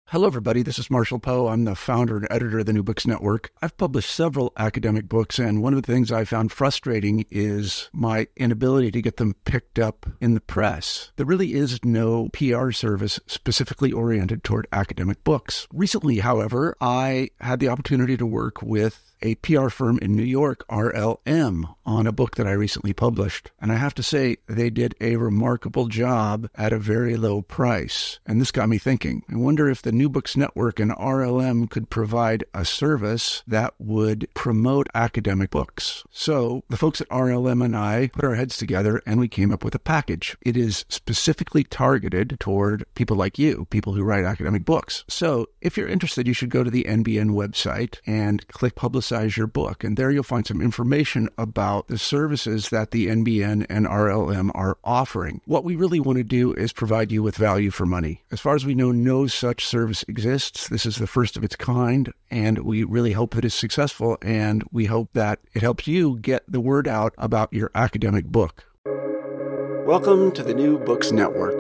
Hello, everybody. This is Marshall Poe. I'm the founder and editor of the New Books Network. I've published several academic books, and one of the things I found frustrating is my inability to get them picked up in the press. There really is no PR service specifically oriented toward academic books. Recently, however, I had the opportunity to work with a PR firm in New York, RLM, on a book that I recently published. And I have to say, they did a remarkable job at a very low price. And this got me thinking. I wonder if the New Books Network and RLM could provide a service that would promote academic books. So the folks at RLM and I put our heads together and we came up with a package. It is specifically targeted toward people like you, people who write academic books. So if you're interested, you should go to the NBN website and click Publicize Your Book. And there you'll find some information about the services that the NBN and RLM are offering. What we really want to do is provide you with value for money. As far as we know, no such service exists. This is the first of its kind, and we really hope that it's successful, and we hope that it helps you get the word out about your academic book. Welcome to the New Books Network.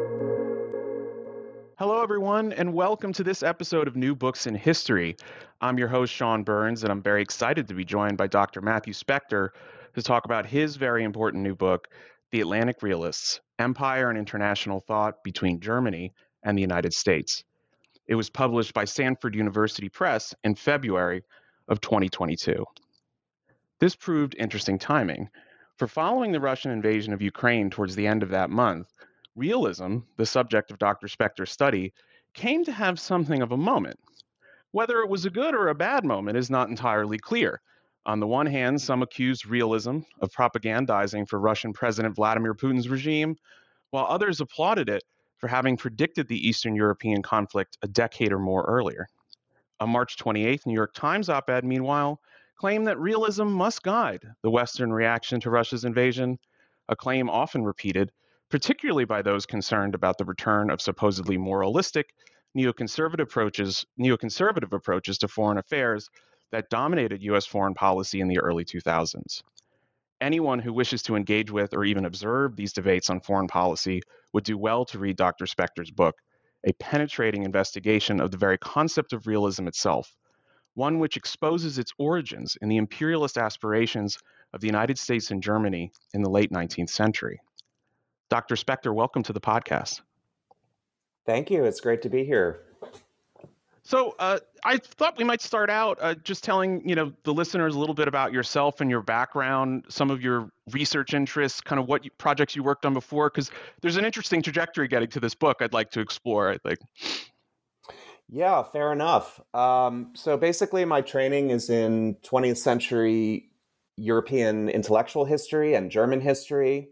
Hello, everyone, and welcome to this episode of New Books in History. I'm your host, Sean Burns, and I'm very excited to be joined by Dr. Matthew Spector to talk about his very important new book, The Atlantic Realists: Empire and International Thought Between Germany and the United States. It was published by Stanford University Press in February of 2022. This proved interesting timing, for following the Russian invasion of Ukraine towards the end of that month, realism, the subject of Dr. Spector's study, came to have something of a moment. Whether it was a good or a bad moment is not entirely clear. On the one hand, some accused realism of propagandizing for Russian President Vladimir Putin's regime, while others applauded it for having predicted the Eastern European conflict a decade or more earlier. A March 28th New York Times op-ed, meanwhile, claimed that realism must guide the Western reaction to Russia's invasion, a claim often repeated, particularly by those concerned about the return of supposedly moralistic neoconservative approaches to foreign affairs that dominated U.S. foreign policy in the early 2000s. Anyone who wishes to engage with or even observe these debates on foreign policy would do well to read Dr. Spector's book, a penetrating investigation of the very concept of realism itself, one which exposes its origins in the imperialist aspirations of the United States and Germany in the late 19th century. Dr. Spector, welcome to the podcast. Thank you. It's great to be here. So I thought we might start out just telling the listeners a little bit about yourself and your background, some of your research interests, kind of what projects you worked on before, because there's an interesting trajectory getting to this book I'd like to explore, I think. Yeah, fair enough. So basically, my training is in 20th century European intellectual history and German history.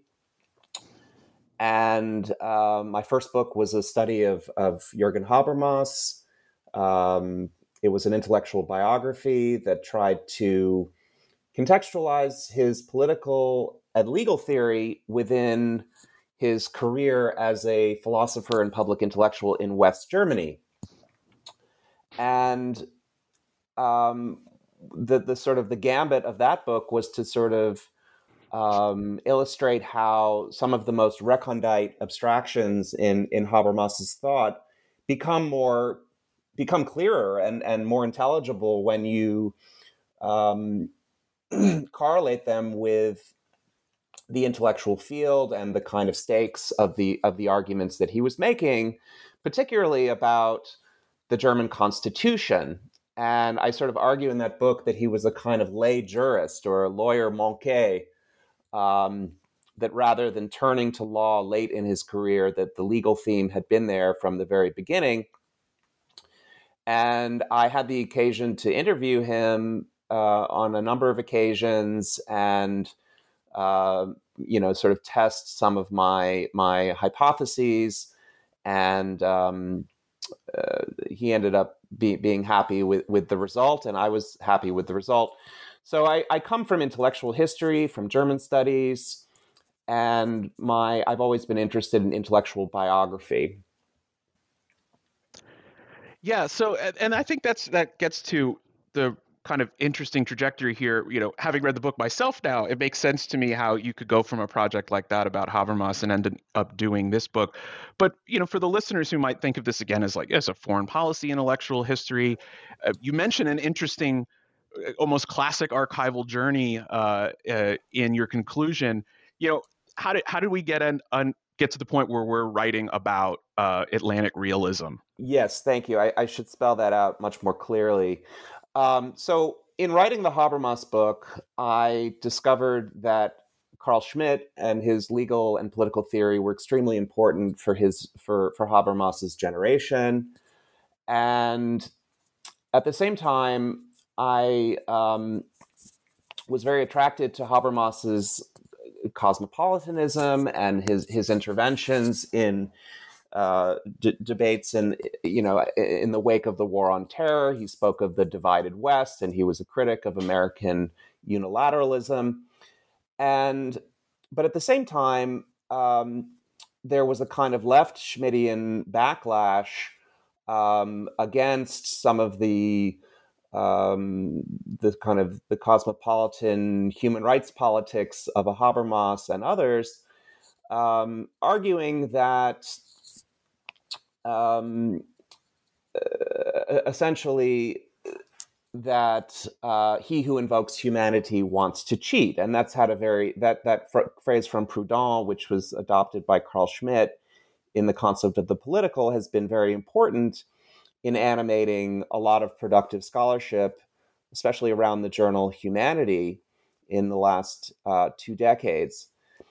And my first book was a study of Jürgen Habermas. It was an intellectual biography that tried to contextualize his political and legal theory within his career as a philosopher and public intellectual in West Germany. And the sort of the gambit of that book was to sort of illustrate how some of the most recondite abstractions in Habermas's thought become clearer and more intelligible when you correlate them with the intellectual field and the kind of stakes of the arguments that he was making, particularly about the German Constitution. And I sort of argue in that book that he was a kind of lay jurist or a lawyer manqué, that rather than turning to law late in his career, that the legal theme had been there from the very beginning. And I had the occasion to interview him on a number of occasions and, sort of test some of my hypotheses. And he ended up being happy with the result, and I was happy with the result. So I come from intellectual history, from German studies, and I've always been interested in intellectual biography. Yeah, so and I think that gets to the kind of interesting trajectory here. Having read the book myself now, it makes sense to me how you could go from a project like that about Habermas and end up doing this book. But, for the listeners who might think of this again as a foreign policy intellectual history, you mentioned an interesting, almost classic archival journey in your conclusion. How did we get to the point where we're writing about Atlantic realism? Yes, thank you. I should spell that out much more clearly. So in writing the Habermas book, I discovered that Carl Schmitt and his legal and political theory were extremely important for Habermas's generation. And at the same time, I was very attracted to Habermas's cosmopolitanism and his interventions in debates in the wake of the War on Terror. He spoke of the divided West, and he was a critic of American unilateralism. But at the same time, there was a kind of left Schmittian backlash against some of the kind of the cosmopolitan human rights politics of a Habermas and others, arguing that essentially that he who invokes humanity wants to cheat. And that's had that phrase from Proudhon, which was adopted by Carl Schmitt in the concept of the political, has been very important in animating a lot of productive scholarship, especially around the journal Humanity in the last 2 decades.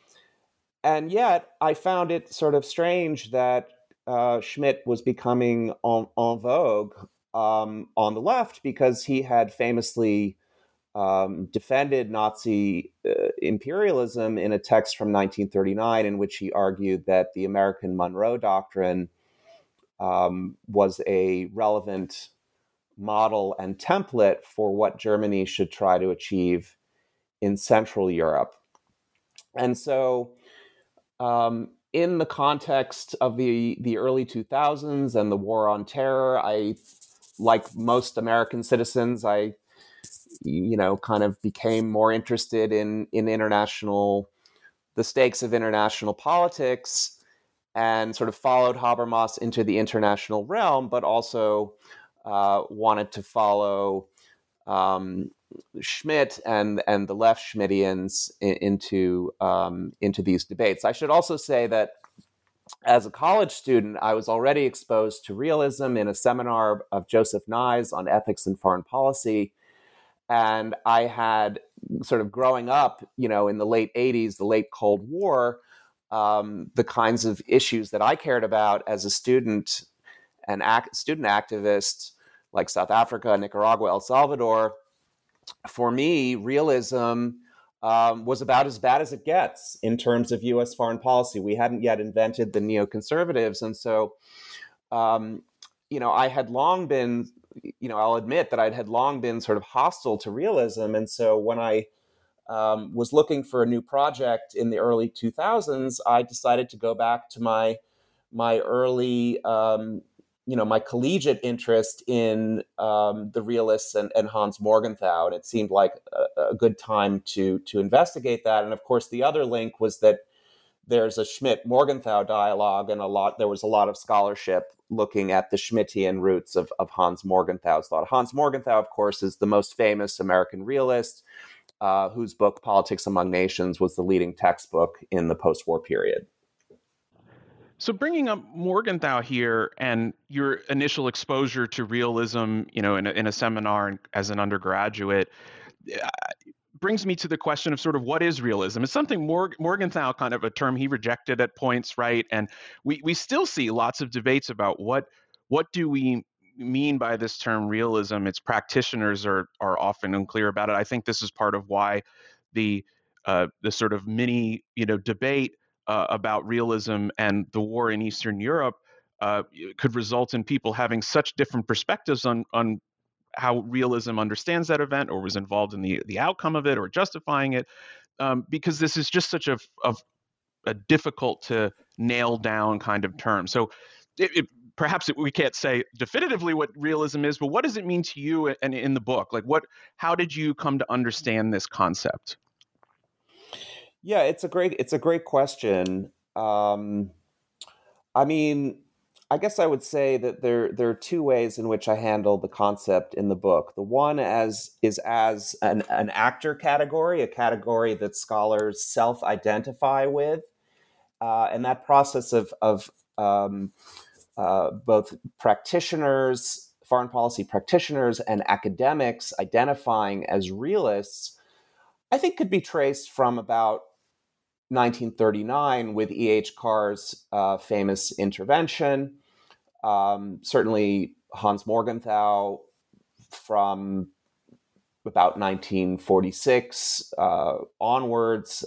And yet I found it sort of strange that Schmitt was becoming en vogue on the left, because he had famously defended Nazi imperialism in a text from 1939 in which he argued that the American Monroe Doctrine was a relevant model and template for what Germany should try to achieve in Central Europe. And so in the context of the early 2000s and the War on Terror, I, like most American citizens, I kind of became more interested in the stakes of international politics, and sort of followed Habermas into the international realm, but also wanted to follow Schmitt and the left Schmittians into these debates. I should also say that as a college student, I was already exposed to realism in a seminar of Joseph Nye on ethics and foreign policy. And I had sort of growing up, in the late 80s, the late Cold War, the kinds of issues that I cared about as a student and student activist, like South Africa, Nicaragua, El Salvador. For me, realism was about as bad as it gets in terms of U.S. foreign policy. We hadn't yet invented the neoconservatives. And so, I had long been, I'll admit that I had long been sort of hostile to realism. And so when I was looking for a new project in the early 2000s, I decided to go back to my early, my collegiate interest in the realists and Hans Morgenthau. And it seemed like a good time to investigate that. And of course, the other link was that there's a Schmitt-Morgenthau dialogue, and there was a lot of scholarship looking at the Schmittian roots of Hans Morgenthau's thought. Hans Morgenthau, of course, is the most famous American realist, whose book, Politics Among Nations, was the leading textbook in the post-war period. So bringing up Morgenthau here and your initial exposure to realism, in a seminar and as an undergraduate, brings me to the question of sort of what is realism? It's something Morgenthau, kind of a term he rejected at points, right? And we still see lots of debates about what do we mean by this term realism. Its practitioners are often unclear about it. I think this is part of why the sort of mini debate about realism and the war in Eastern Europe could result in people having such different perspectives on how realism understands that event or was involved in the outcome of it or justifying it, because this is just such a difficult to nail down kind of term. So perhaps we can't say definitively what realism is, but what does it mean to you and in the book? Like, how did you come to understand this concept? Yeah, it's a great question. I mean, I guess I would say that there are two ways in which I handle the concept in the book. The one is as an actor category, a category that scholars self-identify with, and that process of both practitioners, foreign policy practitioners, and academics identifying as realists, I think could be traced from about 1939 with E.H. Carr's famous intervention. Certainly Hans Morgenthau from about 1946 onwards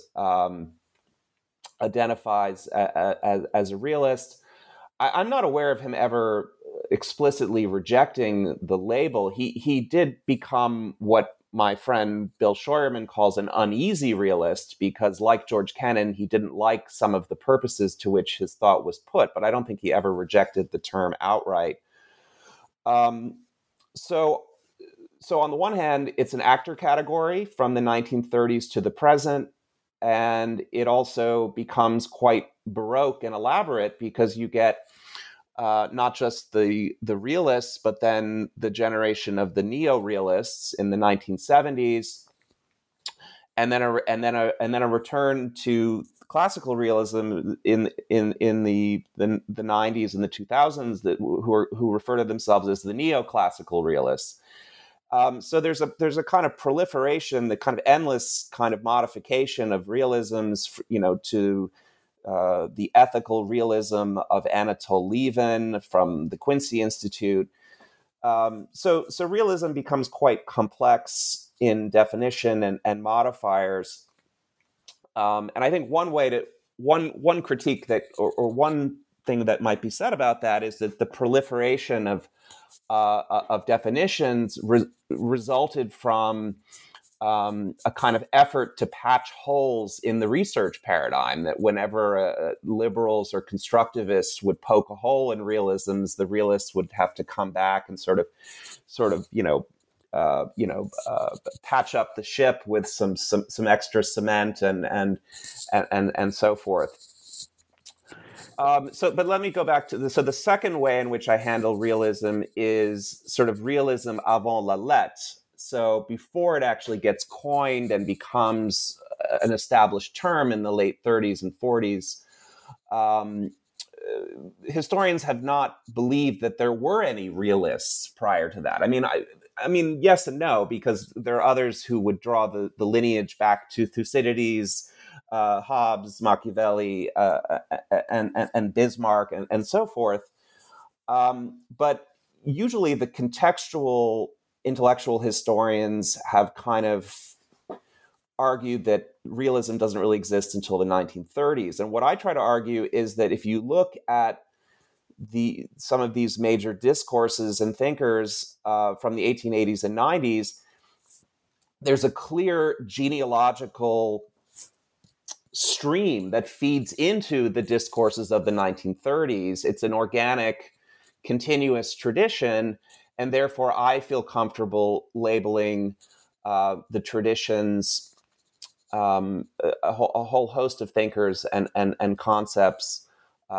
identifies as a realist. I'm not aware of him ever explicitly rejecting the label. He did become what my friend Bill Scheuerman calls an uneasy realist because, like George Kennan, he didn't like some of the purposes to which his thought was put, but I don't think he ever rejected the term outright. So on the one hand, it's an actor category from the 1930s to the present, and it also becomes quite Baroque and elaborate because you get not just the realists, but then the generation of the neo-realists in the 1970s, and then a return to classical realism in the 90s and the 2000s who refer to themselves as the neoclassical realists. So there's a kind of proliferation, the kind of endless kind of modification of realisms, to the ethical realism of Anatole Lieven from the Quincy Institute. So realism becomes quite complex in definition and modifiers. And I think one critique that, or one thing that might be said about that is that the proliferation of definitions resulted from a kind of effort to patch holes in the research paradigm, that whenever liberals or constructivists would poke a hole in realisms, the realists would have to come back and sort of patch up the ship with some extra cement and so forth. But let me go back to the second way in which I handle realism is sort of realism avant la lettre. So before it actually gets coined and becomes an established term in the late 30s and 40s, historians have not believed that there were any realists prior to that. I mean, yes and no, because there are others who would draw the lineage back to Thucydides, Hobbes, Machiavelli, and Bismarck, and so forth. But usually the contextual intellectual historians have kind of argued that realism doesn't really exist until the 1930s. And what I try to argue is that if you look at some of these major discourses and thinkers from the 1880s and 90s, there's a clear genealogical stream that feeds into the discourses of the 1930s. It's an organic, continuous tradition, and therefore I feel comfortable labeling the traditions a whole host of thinkers and concepts,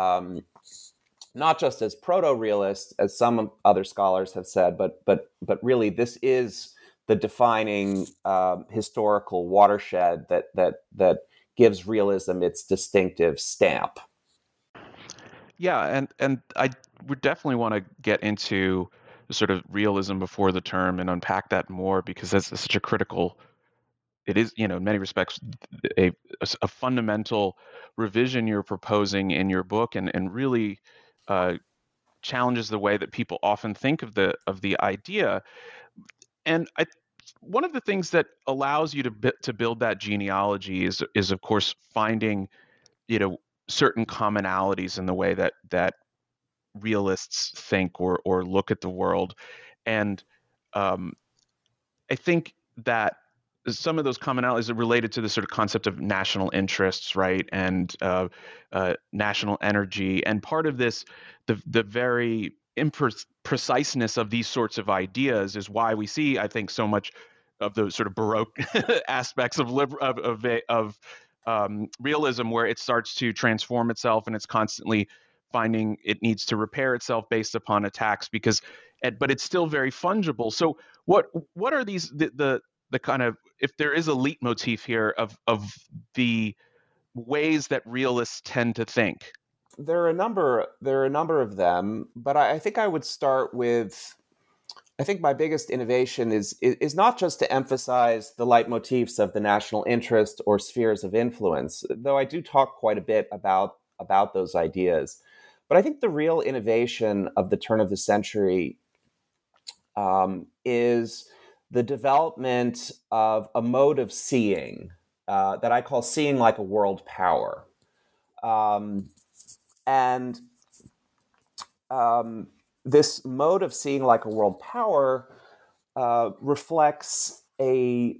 not just as proto-realist, as some other scholars have said, but really this is the defining historical watershed that gives realism its distinctive stamp. Yeah, and I would definitely want to get into sort of realism before the term and unpack that more, because that's such a critical, it is, in many respects, a fundamental revision you're proposing in your book, and really challenges the way that people often think of the idea. And one of the things that allows you to build that genealogy is of course finding certain commonalities in the way that realists think or look at the world. And I think that some of those commonalities are related to the sort of concept of national interests, right, and national energy. And part of this, the very impreciseness of these sorts of ideas is why we see, I think, so much of the sort of Baroque aspects of realism, where it starts to transform itself and it's constantly finding it needs to repair itself based upon attacks, but it's still very fungible. So what are these the kind of, if there is a leitmotif here of the ways that realists tend to think? There are a number of them, but I think I would start with, I think my biggest innovation is not just to emphasize the leitmotifs of the national interest or spheres of influence, though I do talk quite a bit about those ideas. But I think the real innovation of the turn of the century is the development of a mode of seeing that I call seeing like a world power. And this mode of seeing like a world power reflects a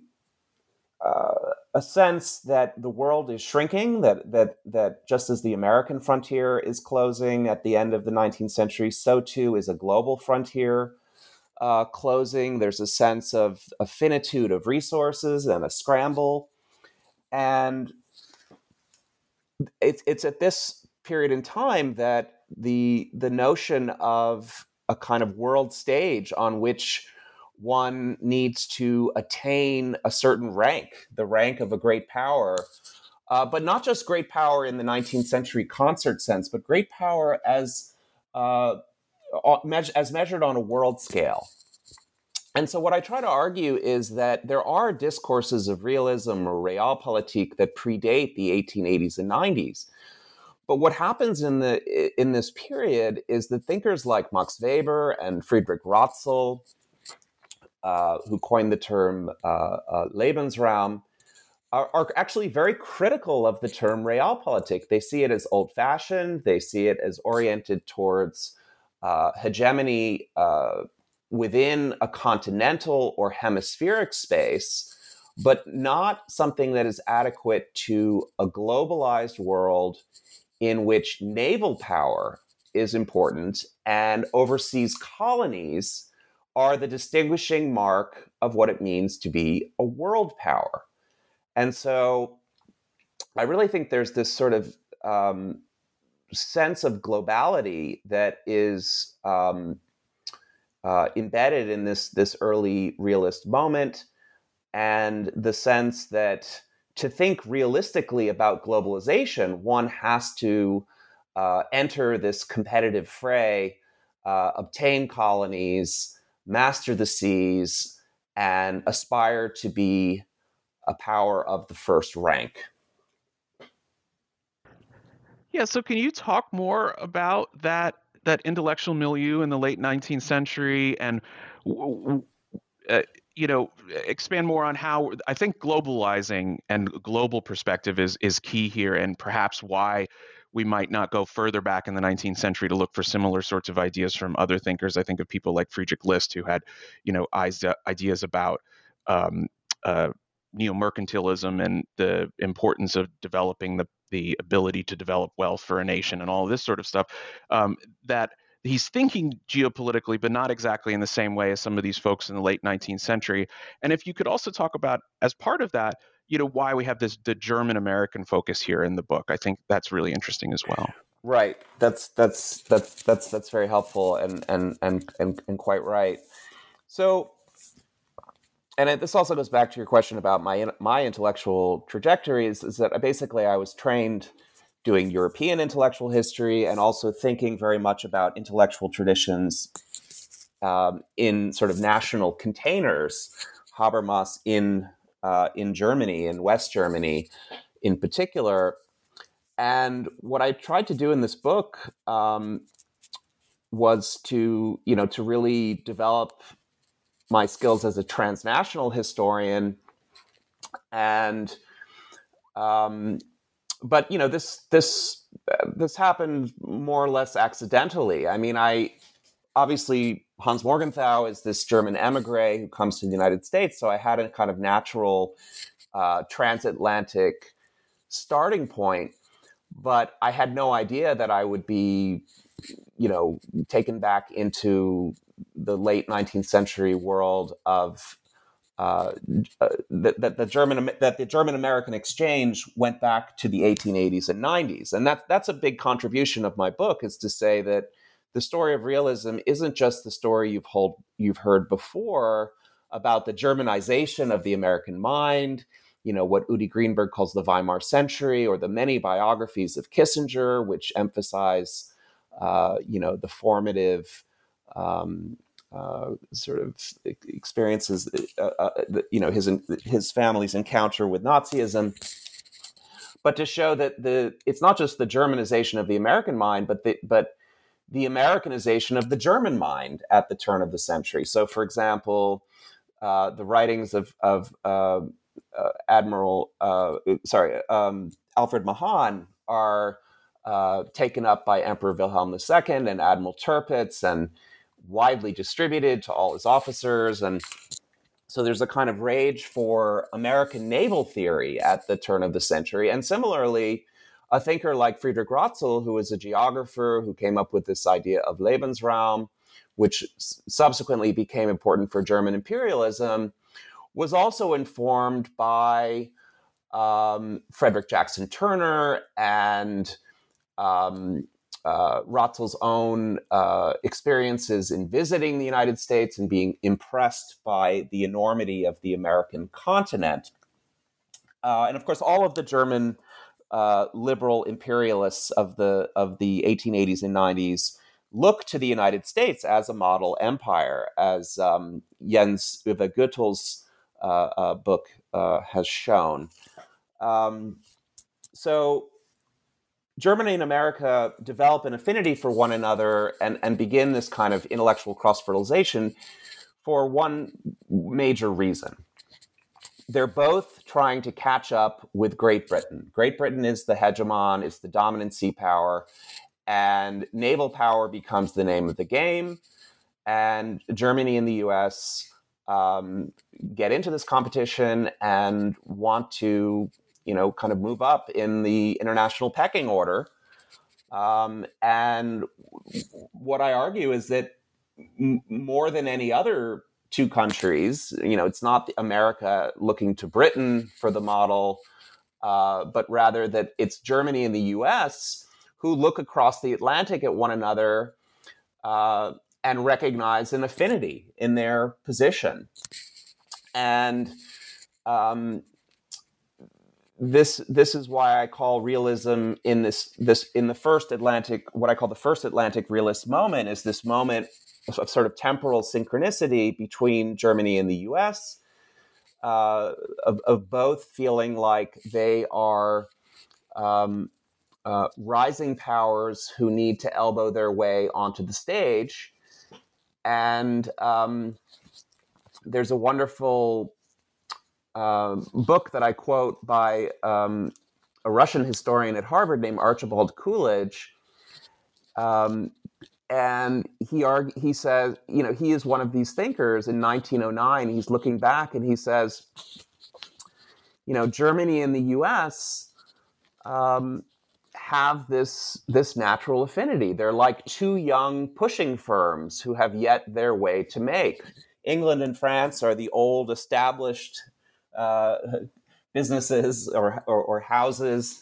sense that the world is shrinking, that just as the American frontier is closing at the end of the 19th century, so too is a global frontier closing. There's a sense of a finitude of resources and a scramble. And it's at this period in time that the notion of a kind of world stage on which one needs to attain a certain rank, the rank of a great power, but not just great power in the 19th century concert sense, but great power as measured on a world scale. And so what I try to argue is that there are discourses of realism or realpolitik that predate the 1880s and 90s. But what happens in this period is that thinkers like Max Weber and Friedrich Ratzel, who coined the term Lebensraum, are actually very critical of the term realpolitik. They see it as old-fashioned. They see it as oriented towards hegemony within a continental or hemispheric space, but not something that is adequate to a globalized world in which naval power is important and overseas colonies are the distinguishing mark of what it means to be a world power. And so I really think there's this sort of sense of globality that is embedded in this early realist moment, and the sense that to think realistically about globalization, one has to enter this competitive fray, obtain colonies, master the seas, and aspire to be a power of the first rank. Yeah, so can you talk more about that intellectual milieu in the late 19th century, and expand more on how I think globalizing and global perspective is key here, and perhaps why we might not go further back in the 19th century to look for similar sorts of ideas from other thinkers. I think of people like Friedrich List, who had, ideas about neo-mercantilism and the importance of developing the ability to develop wealth for a nation and all of this sort of stuff, that he's thinking geopolitically, but not exactly in the same way as some of these folks in the late 19th century. And if you could also talk about, as part of that, why we have the German-American focus here in the book. I think that's really interesting as well. Right. That's very helpful and quite right. So, and this also goes back to your question about my intellectual trajectory, is that basically I was trained doing European intellectual history and also thinking very much about intellectual traditions in sort of national containers. Habermas in Germany, in West Germany in particular. And what I tried to do in this book was to really develop my skills as a transnational historian. And but this happened more or less accidentally. I mean, I obviously Hans Morgenthau is this German emigre who comes to the United States. So I had a kind of natural transatlantic starting point, but I had no idea that I would be, taken back into the late 19th century world of that the German American exchange went back to the 1880s and 90s, and that's a big contribution of my book, is to say that the story of realism isn't just the story you've heard before about the Germanization of the American mind, what Udi Greenberg calls the Weimar century, or the many biographies of Kissinger, which emphasize, the formative sort of experiences, his family's encounter with Nazism, but to show that it's not just the Germanization of the American mind, but the Americanization of the German mind at the turn of the century. So, for example, the writings of Alfred Mahan are taken up by Emperor Wilhelm II and Admiral Tirpitz and widely distributed to all his officers. And so there's a kind of rage for American naval theory at the turn of the century. And similarly, a thinker like Friedrich Ratzel, who was a geographer who came up with this idea of Lebensraum, which subsequently became important for German imperialism, was also informed by Frederick Jackson Turner and Ratzel's own experiences in visiting the United States and being impressed by the enormity of the American continent. And of course, all of the German liberal imperialists of the 1880s and 90s look to the United States as a model empire, as Jens Uwe Goethel's book has shown. So Germany and America develop an affinity for one another and begin this kind of intellectual cross-fertilization for one major reason. They're both trying to catch up with Great Britain. Great Britain is the hegemon, is the dominant sea power, and naval power becomes the name of the game. And Germany and the US get into this competition and want to, kind of move up in the international pecking order. And what I argue is that more than any other two countries, it's not America looking to Britain for the model, but rather that it's Germany and the US who look across the Atlantic at one another and recognize an affinity in their position. And this is why I call realism in the first Atlantic, what I call the first Atlantic realist moment, is this moment of sort of temporal synchronicity between Germany and the US, of both feeling like they are rising powers who need to elbow their way onto the stage. And there's a wonderful book that I quote by a Russian historian at Harvard named Archibald Coolidge. And he says, he is one of these thinkers in 1909. He's looking back and he says, Germany and the US have this natural affinity. They're like two young pushing firms who have yet their way to make. England and France are the old established businesses or houses,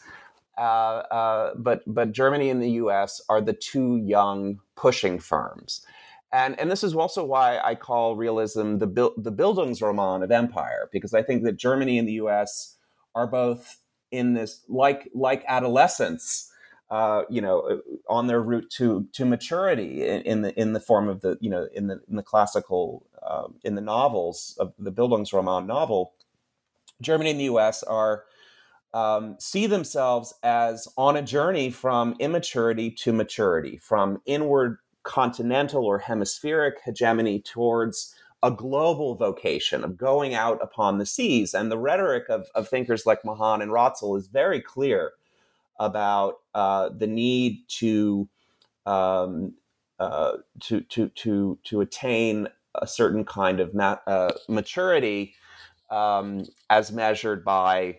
but Germany and the U.S. are the two young pushing firms, and this is also why I call realism the Bildungsroman of empire, because I think that Germany and the U.S. are both in this like adolescents, on their route to maturity in the form of the in the classical in the novels of the Bildungsroman novel. Germany and the U.S. are see themselves as on a journey from immaturity to maturity, from inward continental or hemispheric hegemony towards a global vocation of going out upon the seas. And the rhetoric of thinkers like Mahan and Ratzel is very clear about the need to to attain a certain kind of maturity as measured by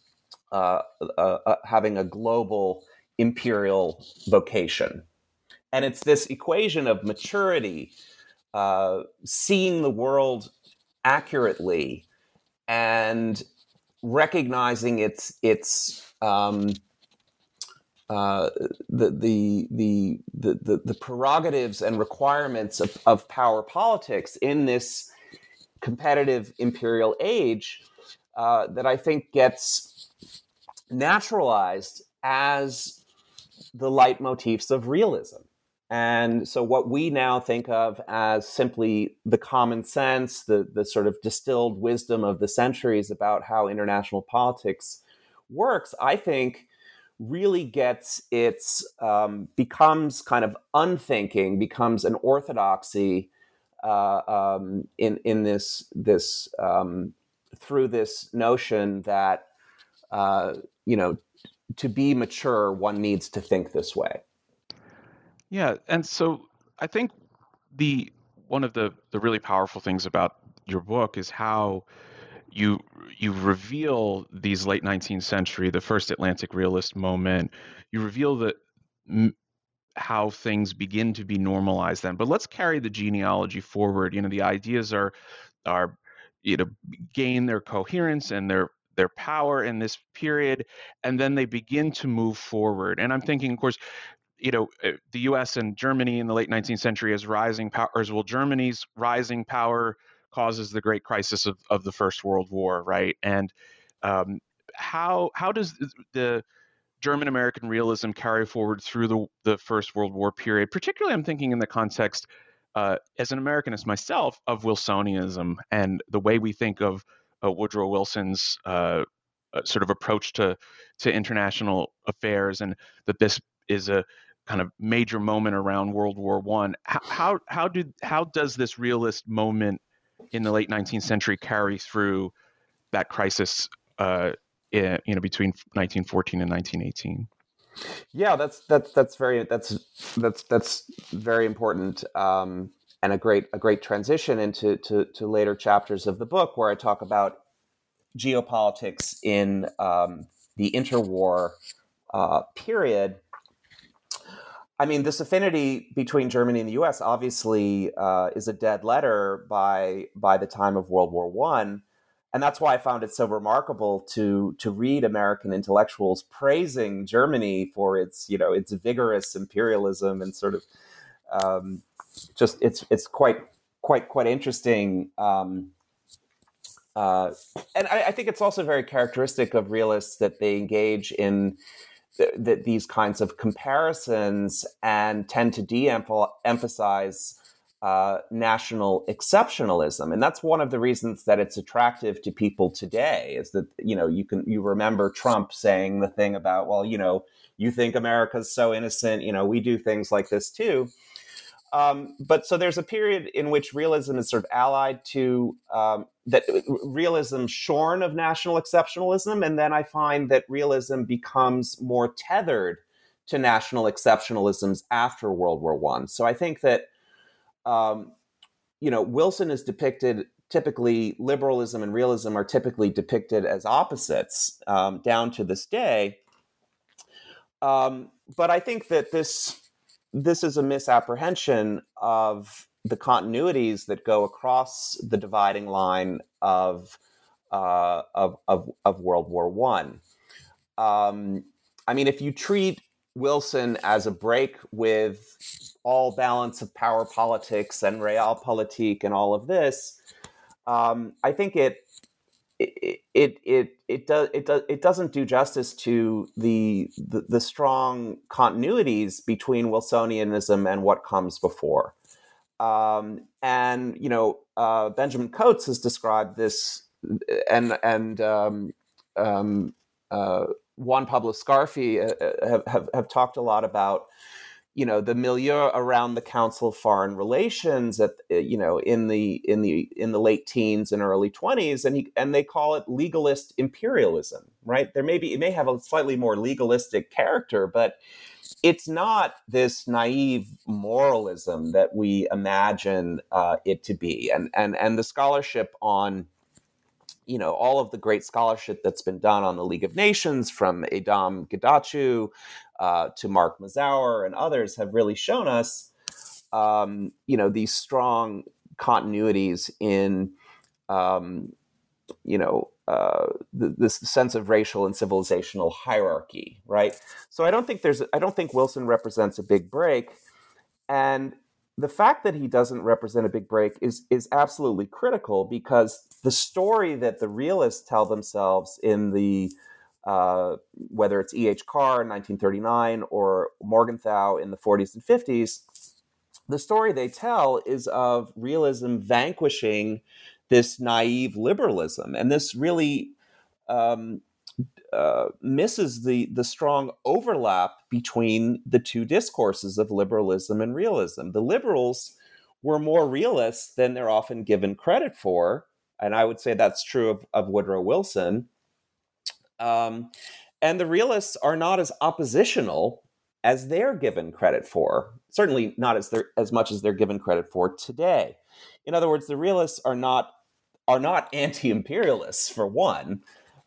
having a global imperial vocation. And it's this equation of maturity, seeing the world accurately and recognizing the prerogatives and requirements of power politics in this competitive imperial age that I think gets naturalized as the leitmotifs of realism. And so what we now think of as simply the common sense, the sort of distilled wisdom of the centuries about how international politics works, I think really gets becomes kind of unthinking, becomes an orthodoxy in this through this notion that to be mature, one needs to think this way. Yeah, and so I think one of the really powerful things about your book is how you reveal these late 19th century, the first Atlantic realist moment. You reveal how things begin to be normalized then. But let's carry the genealogy forward. The ideas are gain their coherence and their power in this period, and then they begin to move forward. And I'm thinking, of course, the U.S. and Germany in the late 19th century as rising powers. Well, Germany's rising power causes the great crisis of the First World War, right? And how does the German-American realism carry forward through the First World War period? Particularly, I'm thinking in the context, as an Americanist myself, of Wilsonianism and the way we think of Woodrow Wilson's sort of approach to international affairs, and that this is a kind of major moment around World War I. How does this realist moment in the late 19th century carry through that crisis between 1914 and 1918? Yeah, that's very important, and a great transition into to later chapters of the book, where I talk about geopolitics in the interwar period. I mean, this affinity between Germany and the U.S. obviously is a dead letter by the time of World War I. And that's why I found it so remarkable to read American intellectuals praising Germany for its vigorous imperialism and sort of it's quite interesting. And I think it's also very characteristic of realists that they engage in these kinds of comparisons and tend to de-emphasize national exceptionalism. And that's one of the reasons that it's attractive to people today, is that, you remember Trump saying the thing about, well, you think America's so innocent, we do things like this too. But so there's a period in which realism is sort of allied to that realism shorn of national exceptionalism. And then I find that realism becomes more tethered to national exceptionalisms after World War I. So I think that, Wilson is depicted, typically liberalism and realism are typically depicted as opposites down to this day. But I think that this is a misapprehension of the continuities that go across the dividing line of World War I. I mean, if you treat Wilson as a break with all balance of power politics and realpolitik and all of this, I think it doesn't do justice to the strong continuities between Wilsonianism and what comes before. Benjamin Coates has described this, and Juan Pablo Scarfi have talked a lot about, the milieu around the Council of Foreign Relations in the late teens and early 20s, and they call it legalist imperialism, right? It may have a slightly more legalistic character, but it's not this naive moralism that we imagine it to be. And the scholarship on, all of the great scholarship that's been done on the League of Nations, from Adam Gedachu to Mark Mazauer and others, have really shown us, these strong continuities in, this sense of racial and civilizational hierarchy, right? So I don't think Wilson represents a big break, and the fact that he doesn't represent a big break is absolutely critical, because the story that the realists tell themselves in the whether it's E.H. Carr in 1939 or Morgenthau in the 40s and 50s, the story they tell is of realism vanquishing this naive liberalism, and this really misses the strong overlap between the two discourses of liberalism and realism. The liberals were more realists than they're often given credit for, and I would say that's true of Woodrow Wilson. And the realists are not as oppositional as they're given credit for. Certainly not as much as they're given credit for today. In other words, the realists are not anti-imperialists, for one.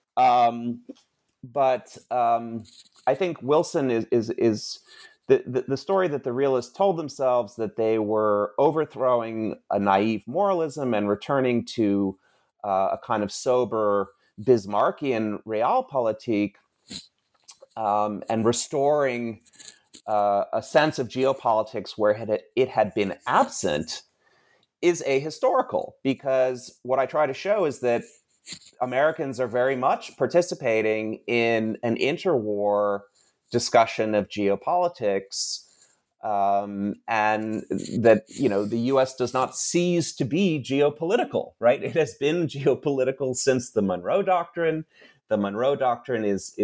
But I think Wilson is the story that the realists told themselves, that they were overthrowing a naive moralism and returning to a kind of sober Bismarckian realpolitik, and restoring a sense of geopolitics where it had been absent, is ahistorical, because what I try to show is that Americans are very much participating in an interwar discussion of geopolitics, and that the U.S. does not cease to be geopolitical. Right? It has been geopolitical since the Monroe Doctrine. The Monroe Doctrine is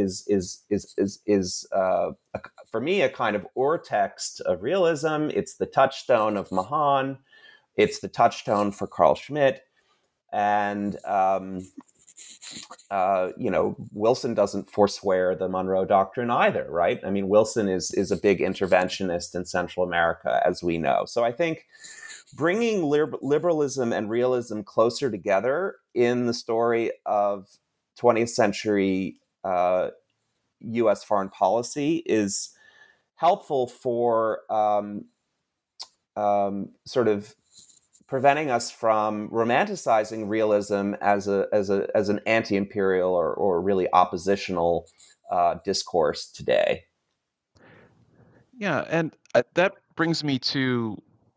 for me a kind of urtext of realism. It's the touchstone of Mahan. It's the touchstone for Carl Schmitt. And, Wilson doesn't forswear the Monroe Doctrine either, right? I mean, Wilson is a big interventionist in Central America, as we know. So I think bringing liberalism and realism closer together in the story of 20th century U.S. foreign policy is helpful for sort of preventing us from romanticizing realism as an anti-imperial or really oppositional discourse today. Yeah, and that brings me to,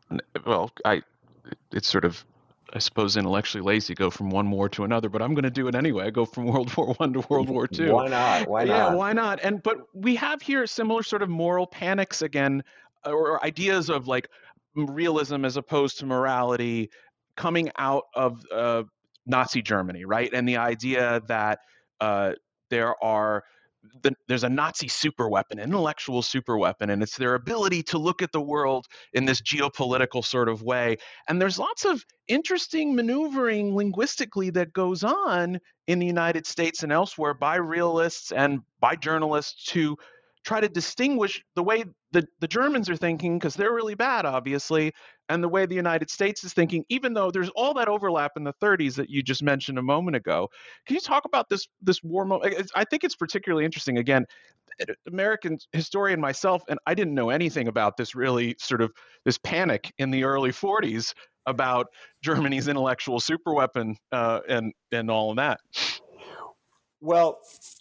it's sort of, I suppose, intellectually lazy, go from one war to another, but I'm going to do it anyway. I go from World War I to World War II. Why not? Why not? Yeah, why not? But we have here similar sort of moral panics again, or ideas of like realism as opposed to morality coming out of Nazi Germany, right? And the idea that there's a Nazi superweapon, an intellectual superweapon, and it's their ability to look at the world in this geopolitical sort of way. And there's lots of interesting maneuvering linguistically that goes on in the United States and elsewhere by realists and by journalists to try to distinguish the way the Germans are thinking, because they're really bad, obviously, and the way the United States is thinking, even though there's all that overlap in the 30s that you just mentioned a moment ago. Can you talk about this war moment? I think it's particularly interesting. Again, American historian myself, and I didn't know anything about this really sort of this panic in the early 40s about Germany's intellectual superweapon and all of that. Well,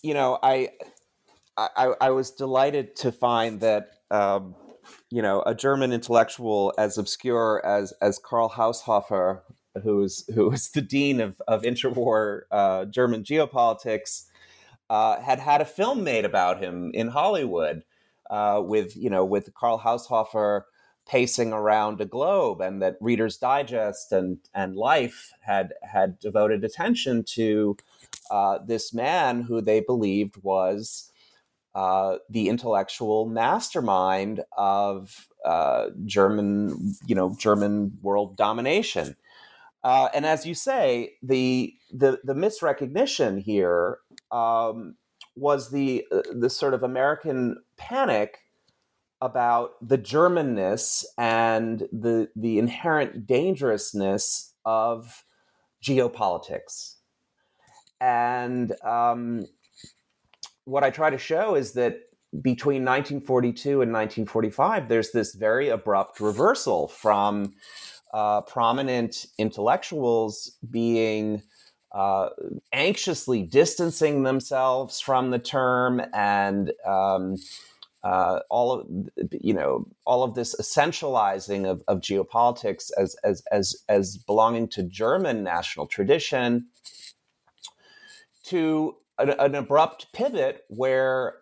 I was delighted to find that a German intellectual as obscure as Karl Haushofer, who was the dean of interwar German geopolitics, had a film made about him in Hollywood, with Karl Haushofer pacing around a globe, and that Reader's Digest and Life had devoted attention to this man who they believed was the intellectual mastermind of German world domination. And as you say, the misrecognition here was the sort of American panic about the Germanness and the inherent dangerousness of geopolitics. And what I try to show is that between 1942 and 1945, there's this very abrupt reversal from prominent intellectuals being anxiously distancing themselves from the term, and all of this essentializing of geopolitics as belonging to German national tradition, to an abrupt pivot where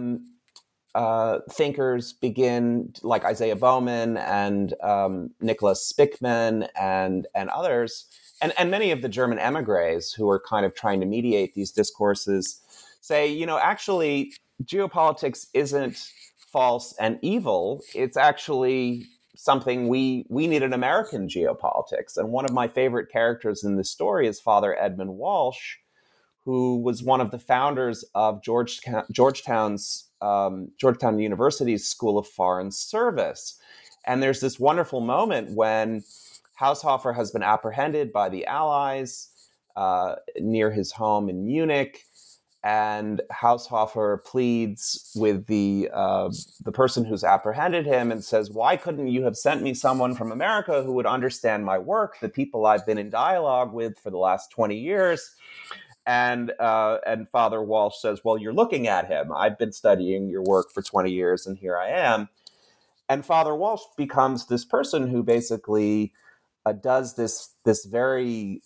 thinkers begin, like Isaiah Bowman and Nicholas Spickman and others, and many of the German emigres who are kind of trying to mediate these discourses, say, actually, geopolitics isn't false and evil. It's actually something we need an American geopolitics. And one of my favorite characters in this story is Father Edmund Walsh, who was one of the founders of Georgetown University's School of Foreign Service. And there's this wonderful moment when Haushofer has been apprehended by the Allies near his home in Munich, and Haushofer pleads with the person who's apprehended him and says, "Why couldn't you have sent me someone from America who would understand my work, the people I've been in dialogue with for the last 20 years?" And Father Walsh says, "Well, you're looking at him. I've been studying your work for 20 years, and here I am." And Father Walsh becomes this person who basically does this very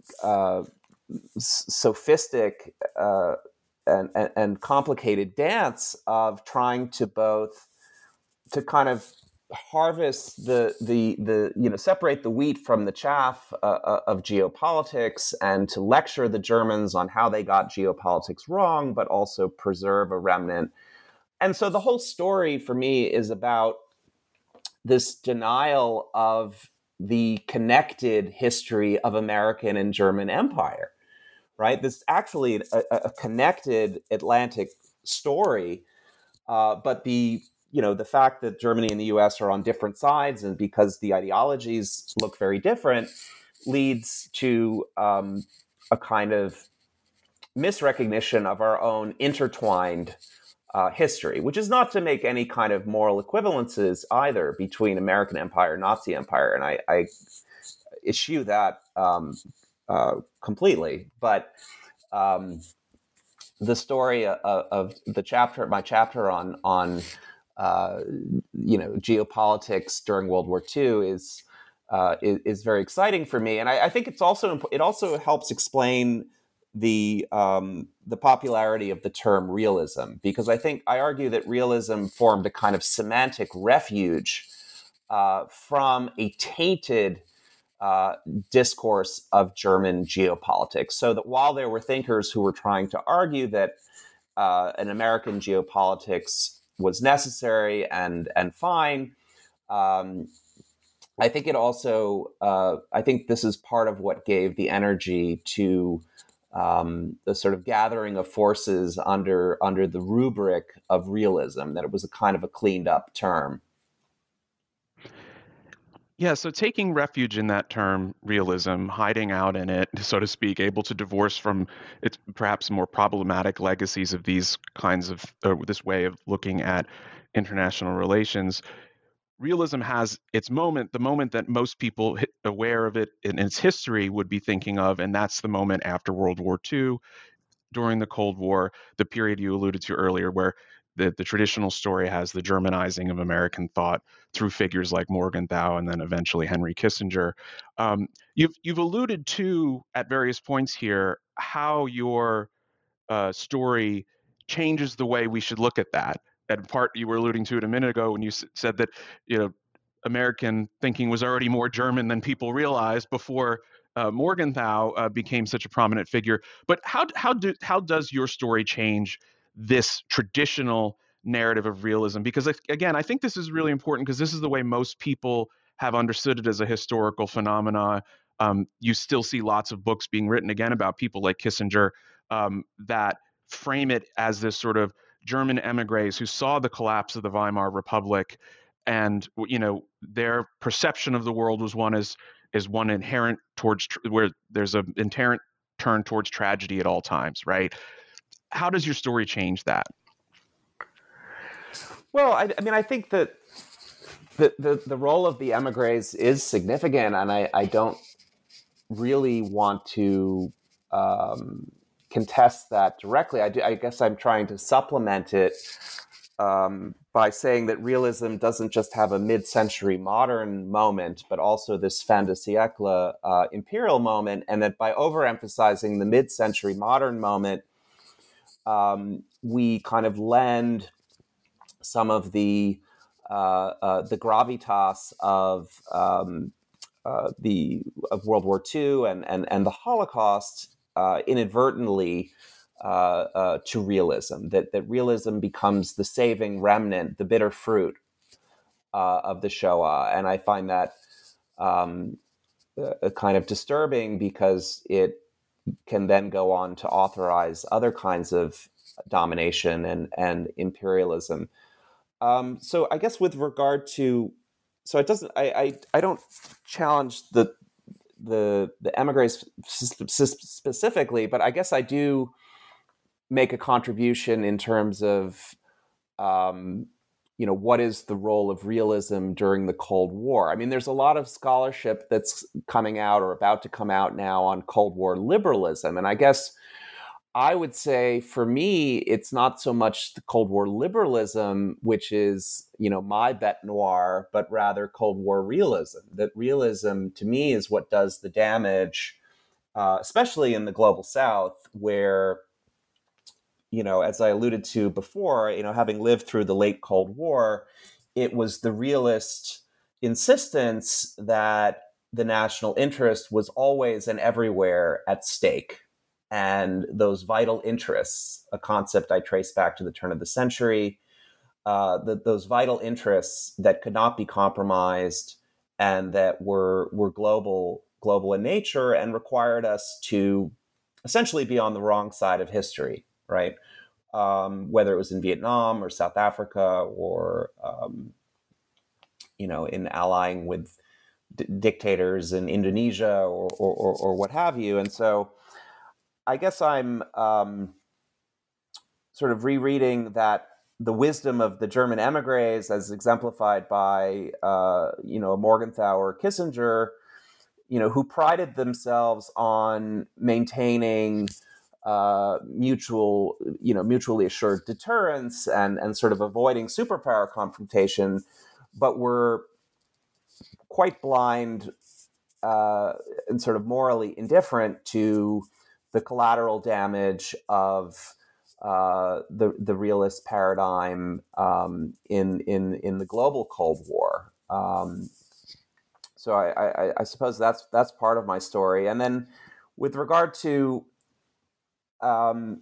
sophistic and complicated dance of trying to kind of harvest separate the wheat from the chaff of geopolitics, and to lecture the Germans on how they got geopolitics wrong, but also preserve a remnant. And so the whole story for me is about this denial of the connected history of American and German empire, right? This is actually a connected Atlantic story, but the fact that Germany and the U.S. are on different sides, and because the ideologies look very different, leads to a kind of misrecognition of our own intertwined history, which is not to make any kind of moral equivalences either between American empire and Nazi empire, and I eschew that completely. But the story of my chapter on geopolitics during World War II is very exciting for me, and I think it also helps explain the popularity of the term realism, because I argue that realism formed a kind of semantic refuge from a tainted discourse of German geopolitics. So that while there were thinkers who were trying to argue that an American geopolitics was necessary and fine, I think it also I think this is part of what gave the energy to the sort of gathering of forces under the rubric of realism, that it was a kind of a cleaned up term. Yeah, so taking refuge in that term, realism, hiding out in it, so to speak, able to divorce from its perhaps more problematic legacies of these kinds of, this way of looking at international relations. Realism has its moment, the moment that most people aware of it in its history would be thinking of, and that's the moment after World War II, during the Cold War, the period you alluded to earlier, where the traditional story has the Germanizing of American thought through figures like Morgenthau and then eventually Henry Kissinger. You've alluded to, at various points here, how your story changes the way we should look at that. And part you were alluding to it a minute ago when you said that American thinking was already more German than people realized before Morgenthau became such a prominent figure. But how does your story change this traditional narrative of realism? Because again, I think this is really important, because this is the way most people have understood it as a historical phenomena. You still see lots of books being written again about people like Kissinger that frame it as this sort of German emigres who saw the collapse of the Weimar Republic, and their perception of the world was one inherent towards where there's an inherent turn towards tragedy at all times, right? How does your story change that? Well, I mean, I think that the role of the emigres is significant, and I don't really want to contest that directly. I guess I'm trying to supplement it by saying that realism doesn't just have a mid-century modern moment, but also this fin de siècle imperial moment, and that by overemphasizing the mid-century modern moment, we kind of lend some of the gravitas of World War II and the Holocaust inadvertently to realism. That realism becomes the saving remnant, the bitter fruit of the Shoah, and I find that kind of disturbing because it can then go on to authorize other kinds of domination and imperialism. So I guess with regard to, so it doesn't, I don't challenge the emigres specifically, but I guess I do make a contribution in terms of, what is the role of realism during the Cold War? I mean, there's a lot of scholarship that's coming out or about to come out now on Cold War liberalism. And I guess I would say for me, it's not so much the Cold War liberalism, which is, my bête noire, but rather Cold War realism. That realism to me is what does the damage, especially in the global South, where, as I alluded to before, having lived through the late Cold War, it was the realist insistence that the national interest was always and everywhere at stake. And those vital interests, a concept I trace back to the turn of the century, those vital interests that could not be compromised and that were global in nature and required us to essentially be on the wrong side of history, right? Whether it was in Vietnam or South Africa or, in allying with dictators in Indonesia or what have you. And so I guess I'm sort of rereading that the wisdom of the German emigres, as exemplified by Morgenthau or Kissinger, who prided themselves on maintaining mutually assured deterrence and sort of avoiding superpower confrontation, but were quite blind and sort of morally indifferent to the collateral damage of the realist paradigm in the global Cold War. So I suppose that's part of my story. And then with regard to I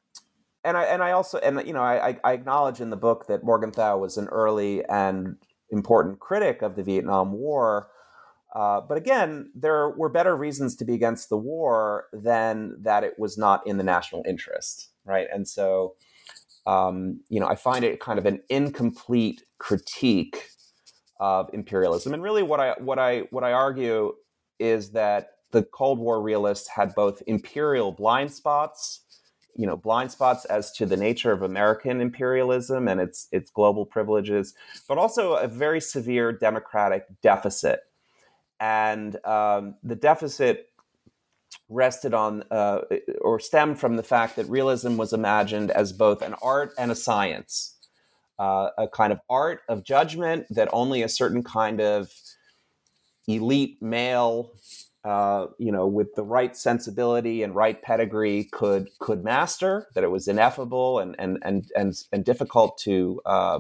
acknowledge in the book that Morgenthau was an early and important critic of the Vietnam War. But again, there were better reasons to be against the war than that it was not in the national interest, right? And so, I find it kind of an incomplete critique of imperialism. And really, what I argue is that the Cold War realists had both imperial blind spots as to the nature of American imperialism and its global privileges, but also a very severe democratic deficit. And the deficit rested on or stemmed from the fact that realism was imagined as both an art and a science, a kind of art of judgment that only a certain kind of elite male, with the right sensibility and right pedigree could master, that it was ineffable and difficult to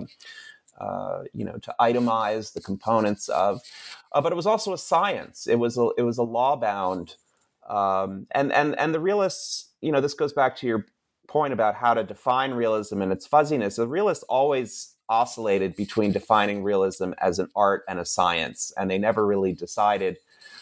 itemize the components of, but it was also a science. It was a law bound, and the realists. This goes back to your point about how to define realism and its fuzziness. The realists always oscillated between defining realism as an art and a science, and they never really decided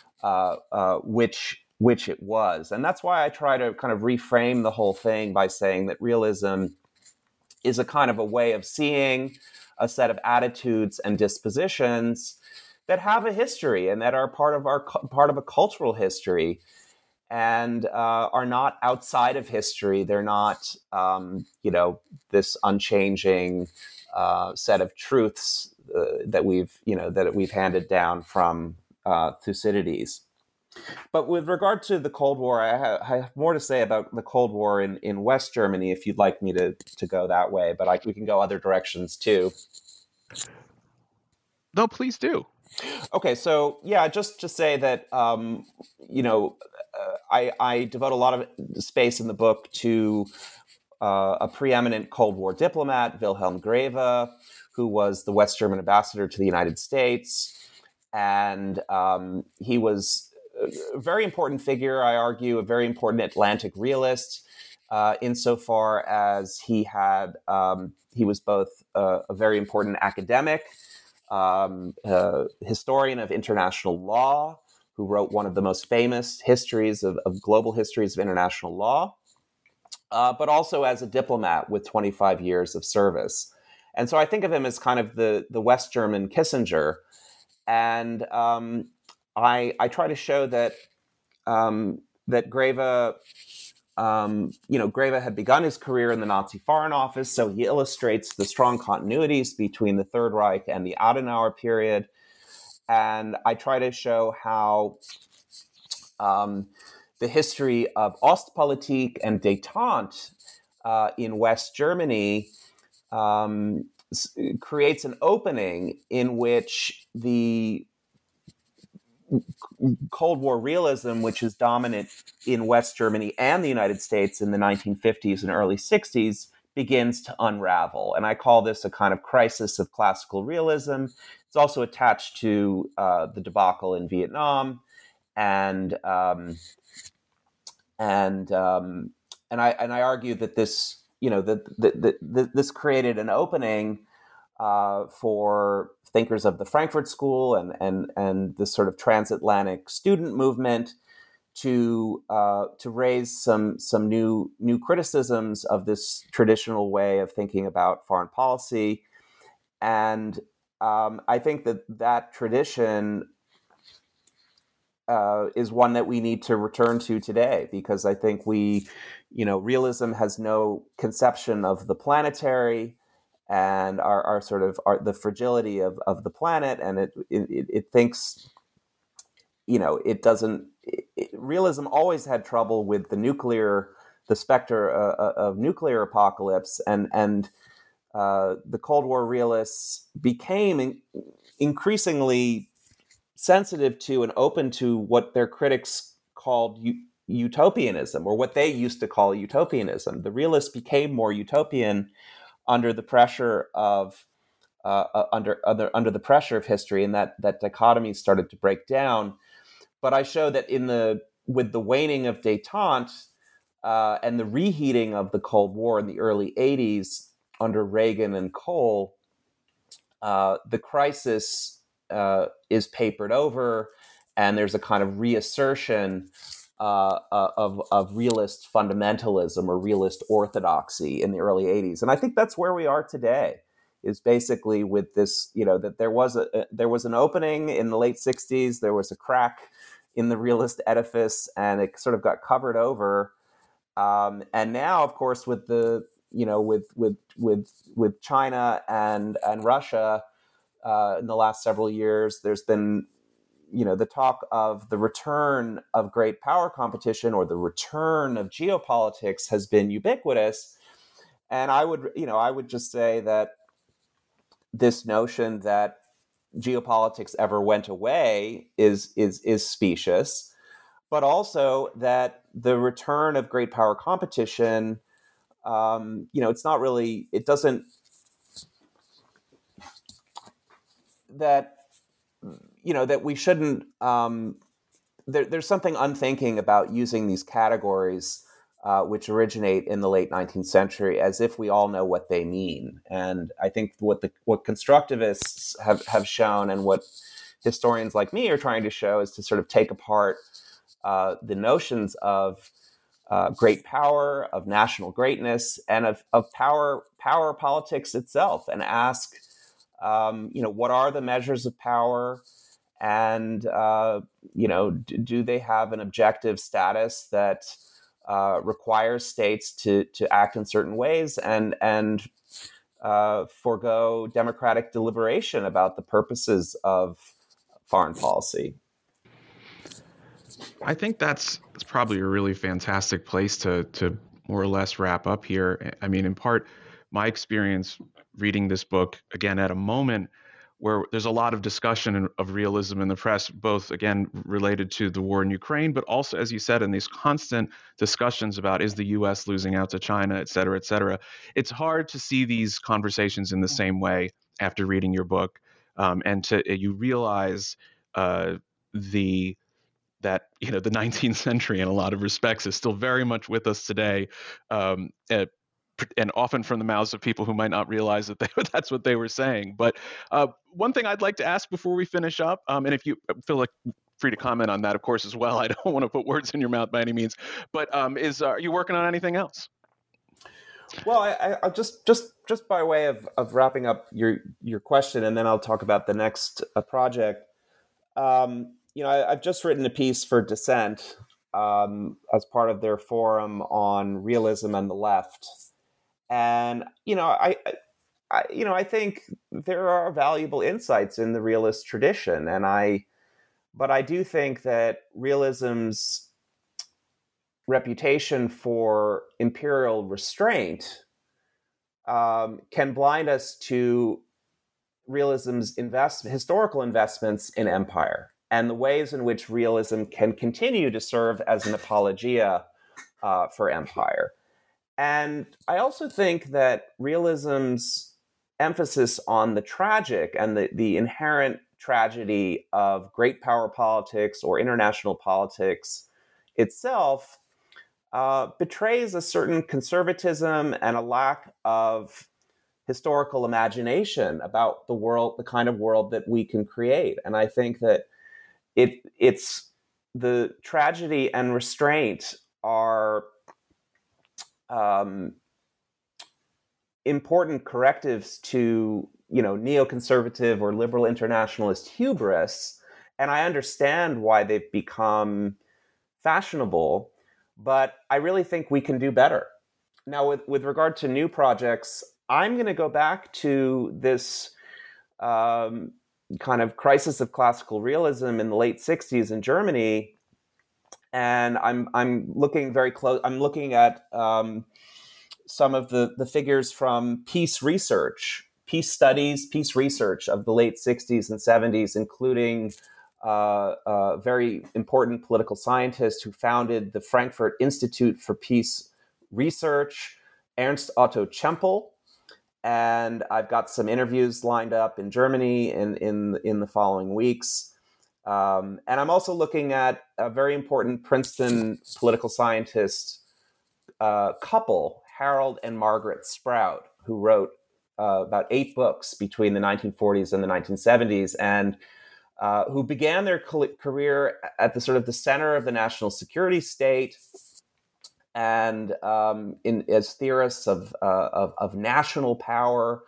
which it was. And that's why I try to kind of reframe the whole thing by saying that realism is a kind of a way of seeing, a set of attitudes and dispositions that have a history and that are part of a cultural history, and are not outside of history. They're not, this unchanging set of truths that we've handed down from Thucydides. But with regard to the Cold War, I have more to say about the Cold War in West Germany, if you'd like me to go that way. But we can go other directions too. No, please do. Okay, so yeah, just to say that I devote a lot of space in the book to a preeminent Cold War diplomat, Wilhelm Greve, who was the West German ambassador to the United States, and he was a very important figure, I argue, a very important Atlantic realist, insofar as he was both a very important academic, historian of international law, who wrote one of the most famous histories of global histories of international law, but also as a diplomat with 25 years of service. And so I think of him as kind of the West German Kissinger. And I try to show that that Greve, Greve had begun his career in the Nazi Foreign Office, so he illustrates the strong continuities between the Third Reich and the Adenauer period. And I try to show how the history of Ostpolitik and détente in West Germany creates an opening in which the Cold War realism, which is dominant in West Germany and the United States in the 1950s and early 60s, begins to unravel. And I call this a kind of crisis of classical realism. It's also attached to the debacle in Vietnam, and I argue that this, this created an opening for thinkers of the Frankfurt School and this sort of transatlantic student movement to raise some new criticisms of this traditional way of thinking about foreign policy. And I think that tradition is one that we need to return to today, because I think realism has no conception of the planetary and our the fragility of the planet, and it thinks, it doesn't. Realism always had trouble with the specter of nuclear apocalypse, and the Cold War realists became increasingly sensitive to and open to what their critics called utopianism, or what they used to call utopianism. The realists became more utopian under the pressure of under the pressure of history, and that dichotomy started to break down. But I show that with the waning of détente and the reheating of the Cold War in the early 80s under Reagan and Kohl, the crisis is papered over, and there's a kind of reassertion of realist fundamentalism or realist orthodoxy in the early 80s. And I think that's where we are today, is basically with this, that there was an opening in the late 60s, there was a crack in the realist edifice, and it sort of got covered over. And now, of course, with the, with China and Russia in the last several years, there's been, the talk of the return of great power competition, or the return of geopolitics, has been ubiquitous. And I would just say that this notion that geopolitics ever went away is specious, but also that the return of great power competition, it's not really, it doesn't, that we shouldn't, there's something unthinking about using these categories which originate in the late 19th century as if we all know what they mean. And I think what constructivists have shown, and what historians like me are trying to show, is to sort of take apart the notions of great power, of national greatness, and of power politics itself, and ask, what are the measures of power, and do they have an objective status that requires states to act in certain ways, and forego democratic deliberation about the purposes of foreign policy. I think that's probably a really fantastic place to more or less wrap up here. I mean, in part, my experience reading this book, again, at a moment where there's a lot of discussion of realism in the press, both, again, related to the war in Ukraine, but also, as you said, in these constant discussions about, is the U.S. losing out to China, et cetera, et cetera. It's hard to see these conversations in the same way after reading your book. And you realize that the 19th century in a lot of respects is still very much with us today, and often from the mouths of people who might not realize that that's what they were saying. But one thing I'd like to ask before we finish up, and if you feel like free to comment on that, of course, as well. I don't want to put words in your mouth by any means. But are you working on anything else? Well, I just by way of wrapping up your question, and then I'll talk about the next project. I've just written a piece for Dissent as part of their forum on realism and the left, and I think there are valuable insights in the realist tradition, but I do think that realism's reputation for imperial restraint can blind us to realism's historical investments in empire, and the ways in which realism can continue to serve as an apologia for empire. And I also think that realism's emphasis on the tragic and the inherent tragedy of great power politics or international politics itself betrays a certain conservatism and a lack of historical imagination about the world, the kind of world that we can create. And I think that it's the tragedy and restraint are important correctives to neoconservative or liberal internationalist hubris, and I understand why they've become fashionable, but I really think we can do better. Now, with regard to new projects, I'm going to go back to this kind of crisis of classical realism in the late 60s in Germany, and I'm looking very close. I'm looking at some of the figures from peace research, peace studies, peace research of the late 60s and 70s, including a very important political scientist who founded the Frankfurt Institute for Peace Research, Ernst Otto Czempel. And I've got some interviews lined up in Germany in the following weeks. And I'm also looking at a very important Princeton political scientist couple, Harold and Margaret Sprout, who wrote about 8 books between the 1940s and the 1970s, and who began their career at the sort of the center of the national security state, and as theorists of national power,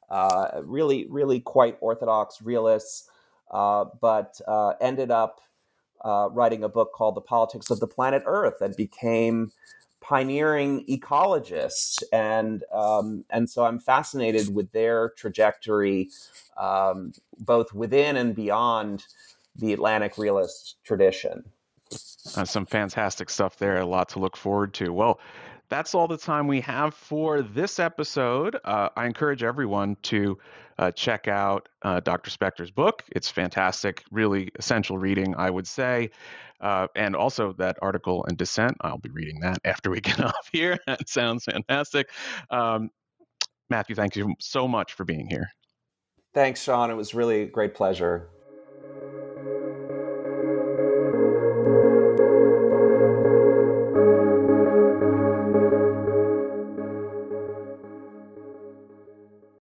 really quite orthodox realists, but ended up writing a book called The Politics of the Planet Earth that became pioneering ecologists, and so I'm fascinated with their trajectory, both within and beyond the Atlantic realist tradition. Some fantastic stuff there. A lot to look forward to. Well, that's all the time we have for this episode. I encourage everyone to check out Dr. Spector's book. It's fantastic, really essential reading, I would say. And also that article in Dissent. I'll be reading that after we get off here. That sounds fantastic. Matthew, thank you so much for being here. Thanks, Sean. It was really a great pleasure.